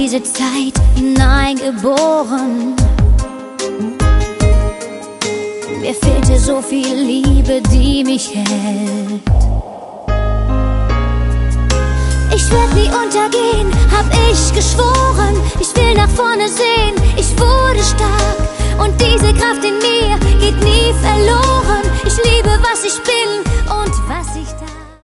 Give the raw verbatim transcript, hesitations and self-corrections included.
diese Zeit hineingeboren. Mir fehlte so viel Liebe, die mich hält. Ich werd nie untergehen, hab ich geschworen. Ich will nach vorne sehen, ich wurde